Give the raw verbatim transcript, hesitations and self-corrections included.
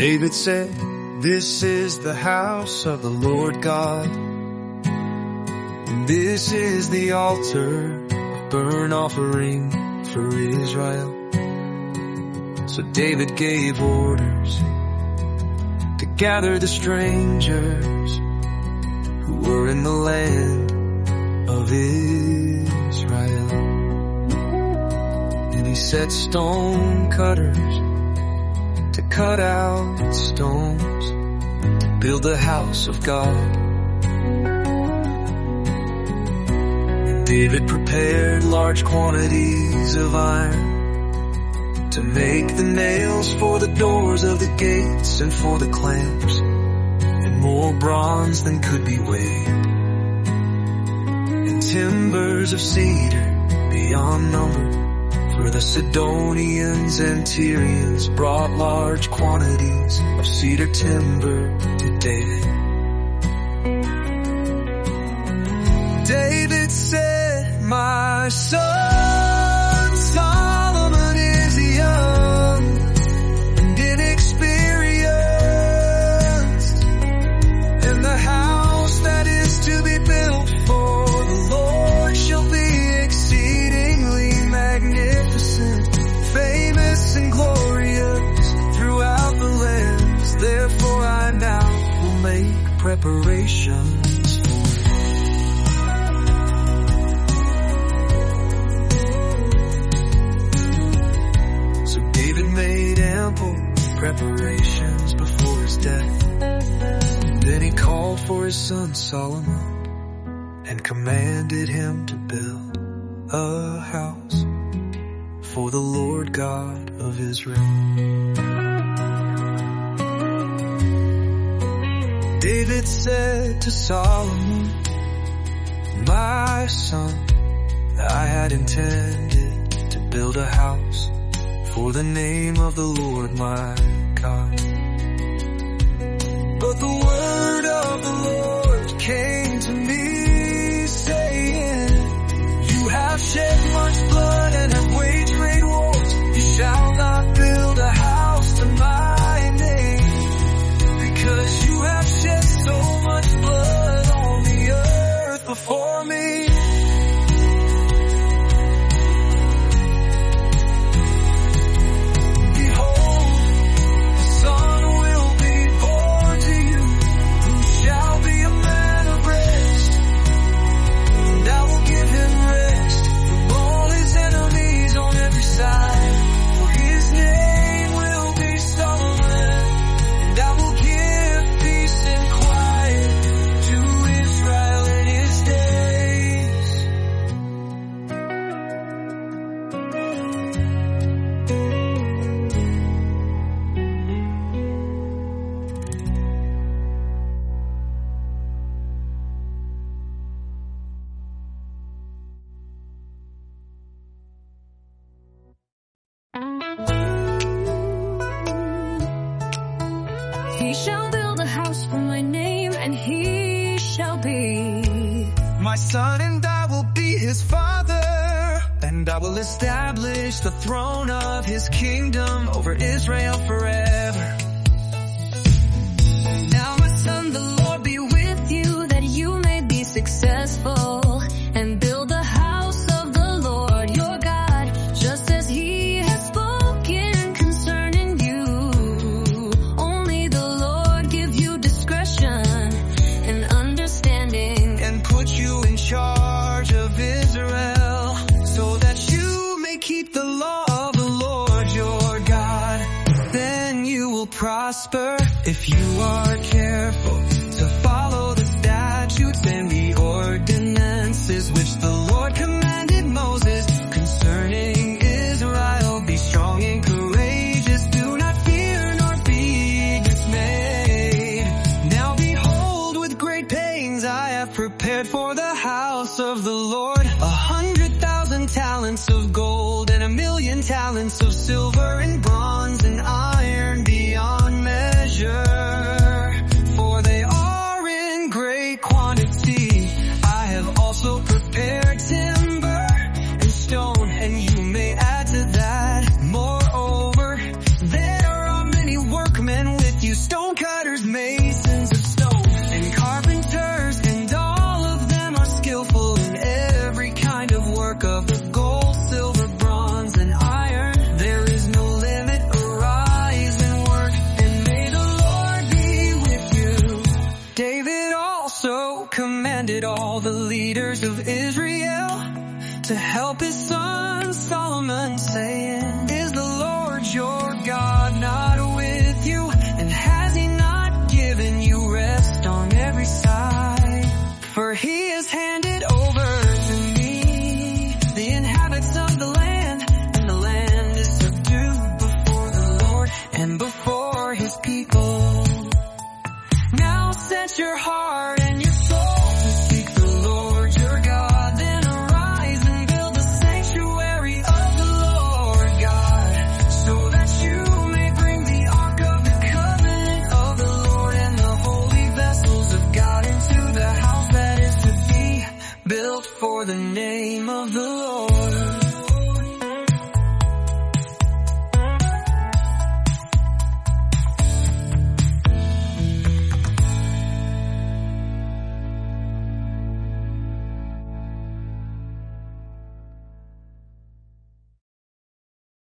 David said, "This is the house of the Lord God, and this is the altar of burnt offering for Israel." So David gave orders to gather the strangers who were in the land of Israel. And he set stone cutters to cut out stones to build the house of God. And David prepared large quantities of iron to make the nails for the doors of the gates and for the clamps, and more bronze than could be weighed, and timbers of cedar beyond number, for the Sidonians and Tyrians brought large quantities of cedar timber to David. David said, "My son Solomon is young and inexperienced, and the house that is to be built for the Lord shall be exceedingly magnificent, famous and glorious throughout the lands. Therefore I now will make preparations." Made ample preparations before his death. Then he called for his son Solomon and commanded him to build a house for the Lord God of Israel. David said to Solomon, "My son, I had intended to build a house for the name of the Lord my God. But the word of the Lord came to me, saying, You have shed much blood and have waged great wars. You shall not build a house to my name, because you have shed so much blood on the earth before me. He shall build a house for my name, and he shall be my son, and I will be his father, and I will establish the throne of his kingdom over Israel forever. Now my son, the Lord be with you, that you may be successful, and build the house of the Lord your God, just as he has spoken concerning you. Only the Lord give you discretion and understanding, and put you in charge of Israel, so that you may keep the law of the Lord your God. Then you will prosper if you are careful to follow the statutes and the ordinances which the Lord commanded Moses concerning Israel. Be strong and courageous, do not fear nor be dismayed. Now behold, with great pains I have prepared for the house of the Lord a hundred thousand talents of gold, and a million talents of silver and bronze and iron beyond measure, for they are in great quantity. I have also prepared timber and stone, and you may add to that. Moreover, there are many workmen with commanded all the leaders of Israel to help his son Solomon, saying, Is the Lord your God not with you? And has he not given you rest on every side? For he has handed over to me the inhabitants of the land, and the land is subdued before the Lord and before his people. Now set your heart and your soul to seek the Lord your God. Then arise and build the sanctuary of the Lord God, so that you may bring the ark of the covenant of the Lord and the holy vessels of God into the house that is to be built for the name of the Lord.